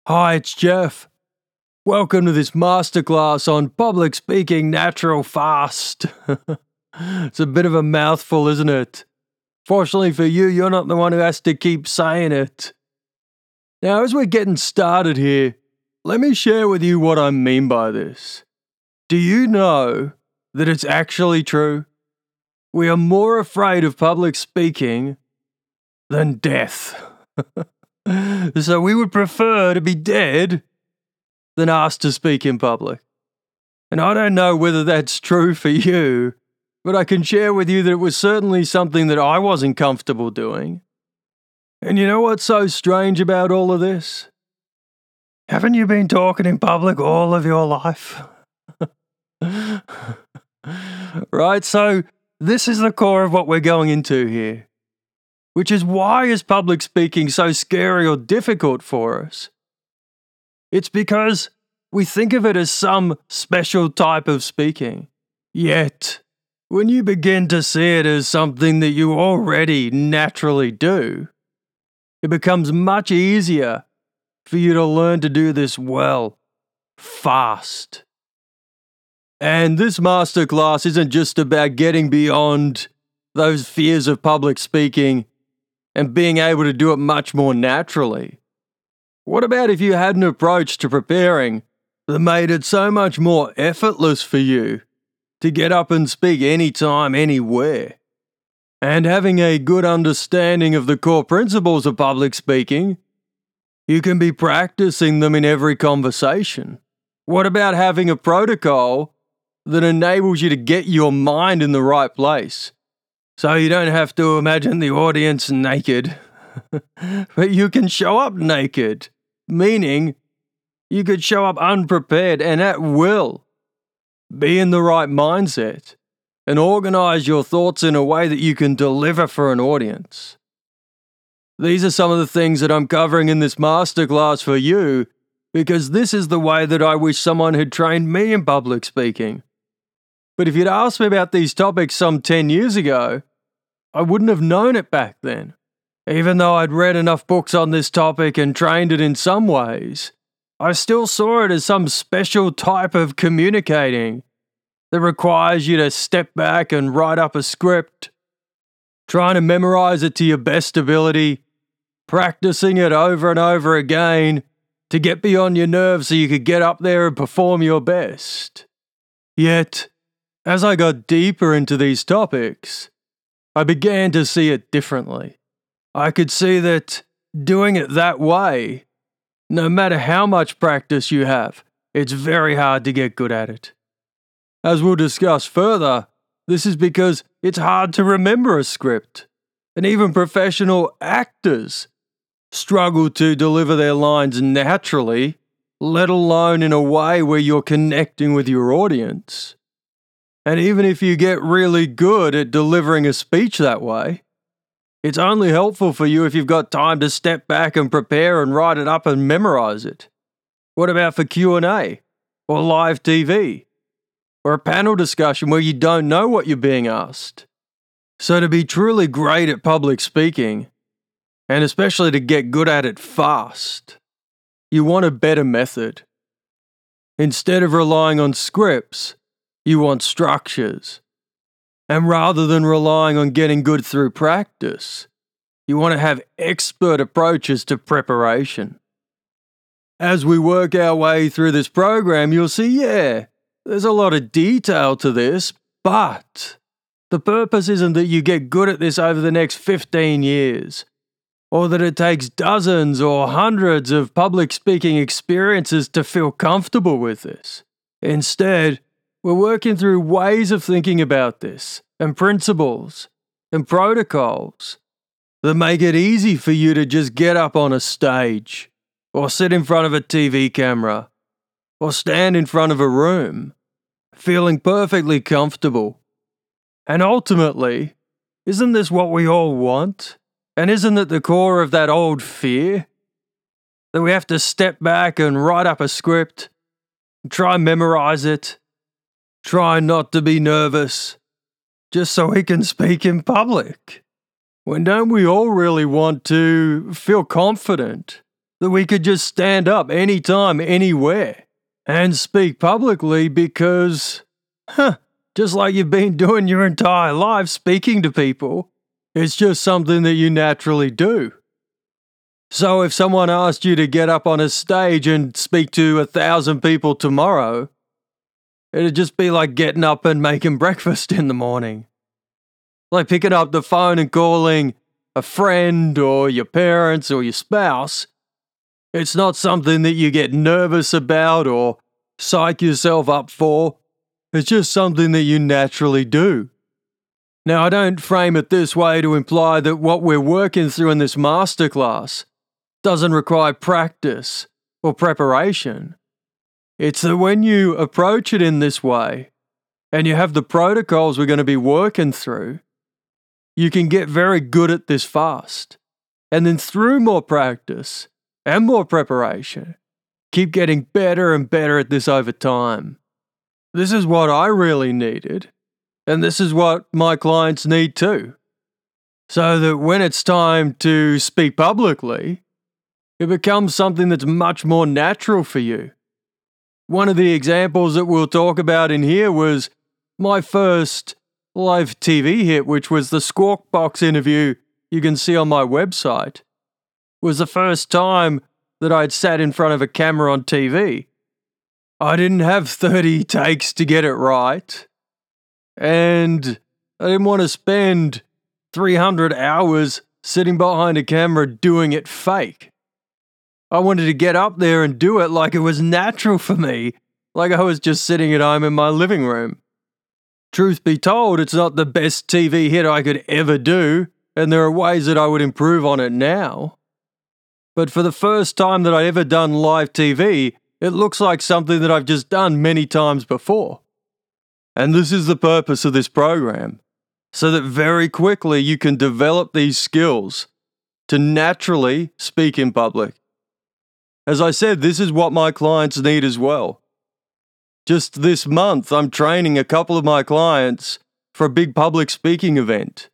Hi, it's Jeff. Welcome to this masterclass on public speaking natural fast. It's a bit of a mouthful, isn't it? Fortunately for you, you're not the one who has to keep saying it. Now, as we're getting started here, let me share with you what I mean by this. Do you know that it's actually true? We are more afraid of public speaking than death. So we would prefer to be dead than asked to speak in public. And I don't know whether that's true for you, but I can share with you that it was certainly something that I wasn't comfortable doing. And you know what's so strange about all of this? Haven't you been talking in public all of your life? Right, so this is the core of what we're going into here. Which is why is public speaking so scary or difficult for us? It's because we think of it as some special type of speaking. Yet, when you begin to see it as something that you already naturally do, it becomes much easier for you to learn to do this well, fast. And this masterclass isn't just about getting beyond those fears of public speaking and being able to do it much more naturally. What about if you had an approach to preparing that made it so much more effortless for you to get up and speak anytime, anywhere? And having a good understanding of the core principles of public speaking, you can be practicing them in every conversation. What about having a protocol that enables you to get your mind in the right place? So you don't have to imagine the audience naked, but you can show up naked, meaning you could show up unprepared and at will. Be in the right mindset and organize your thoughts in a way that you can deliver for an audience. These are some of the things that I'm covering in this masterclass for you because this is the way that I wish someone had trained me in public speaking. But if you'd asked me about these topics some 10 years ago, I wouldn't have known it back then. Even though I'd read enough books on this topic and trained it in some ways, I still saw it as some special type of communicating that requires you to step back and write up a script, trying to memorize it to your best ability, practicing it over and over again to get beyond your nerves so you could get up there and perform your best. Yet, as I got deeper into these topics, I began to see it differently. I could see that doing it that way, no matter how much practice you have, it's very hard to get good at it. As we'll discuss further, this is because it's hard to remember a script, and even professional actors struggle to deliver their lines naturally, let alone in a way where you're connecting with your audience. And even if you get really good at delivering a speech that way, it's only helpful for you if you've got time to step back and prepare and write it up and memorize it. What about for Q&A? Or live TV? Or a panel discussion where you don't know what you're being asked? So to be truly great at public speaking, and especially to get good at it fast, you want a better method. Instead of relying on scripts, you want structures. And rather than relying on getting good through practice, you want to have expert approaches to preparation. As we work our way through this program, you'll see, there's a lot of detail to this, but the purpose isn't that you get good at this over the next 15 years, or that it takes dozens or hundreds of public speaking experiences to feel comfortable with this. Instead, we're working through ways of thinking about this, and principles, and protocols that make it easy for you to just get up on a stage, or sit in front of a TV camera, or stand in front of a room, feeling perfectly comfortable. And ultimately, isn't this what we all want? And isn't it the core of that old fear? That we have to step back and write up a script, try and memorize it, try not to be nervous, just so we can speak in public. When don't we all really want to feel confident that we could just stand up anytime, anywhere, and speak publicly because, just like you've been doing your entire life speaking to people, it's just something that you naturally do. So if someone asked you to get up on a stage and speak to 1,000 people tomorrow, it'd just be like getting up and making breakfast in the morning. Like picking up the phone and calling a friend or your parents or your spouse. It's not something that you get nervous about or psych yourself up for. It's just something that you naturally do. Now, I don't frame it this way to imply that what we're working through in this masterclass doesn't require practice or preparation. It's that when you approach it in this way, and you have the protocols we're going to be working through, you can get very good at this fast. And then through more practice and more preparation, keep getting better and better at this over time. This is what I really needed, and this is what my clients need too. So that when it's time to speak publicly, it becomes something that's much more natural for you. One of the examples that we'll talk about in here was my first live TV hit, which was the Squawk Box interview you can see on my website. It was the first time that I'd sat in front of a camera on TV. I didn't have 30 takes to get it right, and I didn't want to spend 300 hours sitting behind a camera doing it fake. I wanted to get up there and do it like it was natural for me, like I was just sitting at home in my living room. Truth be told, it's not the best TV hit I could ever do, and there are ways that I would improve on it now. But for the first time that I'd ever done live TV, it looks like something that I've just done many times before. And this is the purpose of this program, so that very quickly you can develop these skills to naturally speak in public. As I said, this is what my clients need as well. Just this month, I'm training a couple of my clients for a big public speaking event.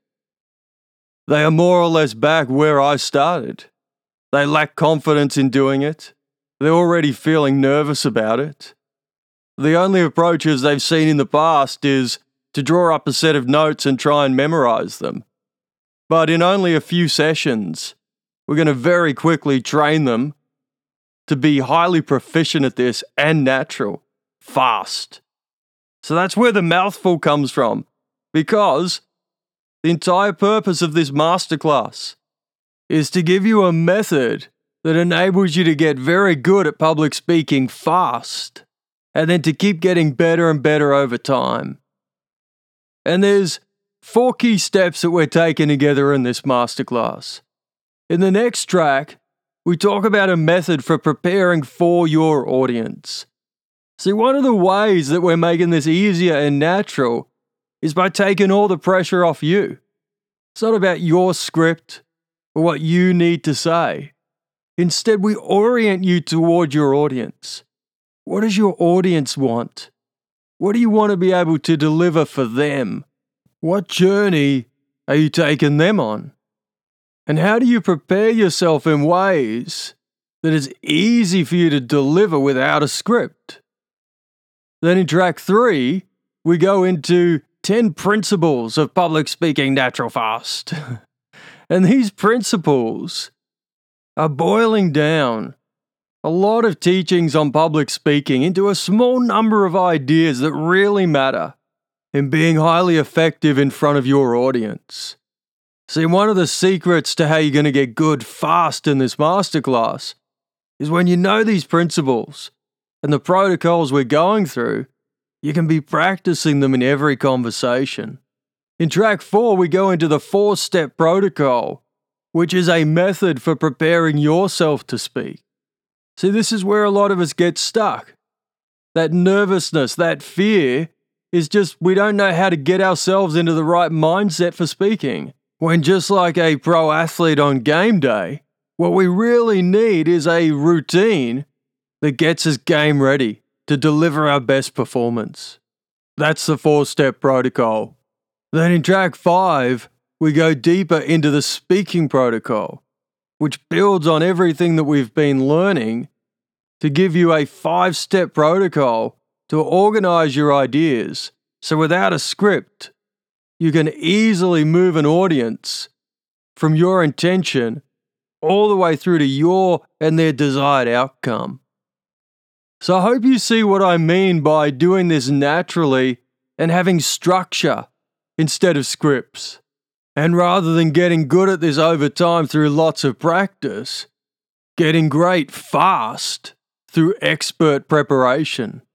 They are more or less back where I started. They lack confidence in doing it. They're already feeling nervous about it. The only approaches they've seen in the past is to draw up a set of notes and try and memorize them. But in only a few sessions, we're going to very quickly train them to be highly proficient at this and natural, fast. So that's where the mouthful comes from, because the entire purpose of this masterclass is to give you a method that enables you to get very good at public speaking fast, and then to keep getting better and better over time. And there's 4 key steps that we're taking together in this masterclass. In the next track, we talk about a method for preparing for your audience. See, one of the ways that we're making this easier and natural is by taking all the pressure off you. It's not about your script or what you need to say. Instead, we orient you toward your audience. What does your audience want? What do you want to be able to deliver for them? What journey are you taking them on? And how do you prepare yourself in ways that is easy for you to deliver without a script? Then in track 3, we go into 10 principles of public speaking natural fast. And these principles are boiling down a lot of teachings on public speaking into a small number of ideas that really matter in being highly effective in front of your audience. See, one of the secrets to how you're going to get good fast in this masterclass is when you know these principles and the protocols we're going through, you can be practicing them in every conversation. In track 4, we go into the 4-step protocol, which is a method for preparing yourself to speak. See, this is where a lot of us get stuck. That nervousness, that fear is just we don't know how to get ourselves into the right mindset for speaking. When just like a pro athlete on game day, what we really need is a routine that gets us game ready to deliver our best performance. That's the 4-step protocol. Then in track 5, we go deeper into the speaking protocol. which builds on everything that we've been learning to give you a 5-step protocol to organize your ideas so without a script, you can easily move an audience from your intention all the way through to your and their desired outcome. So I hope you see what I mean by doing this naturally and having structure instead of scripts. And rather than getting good at this over time through lots of practice, getting great fast through expert preparation.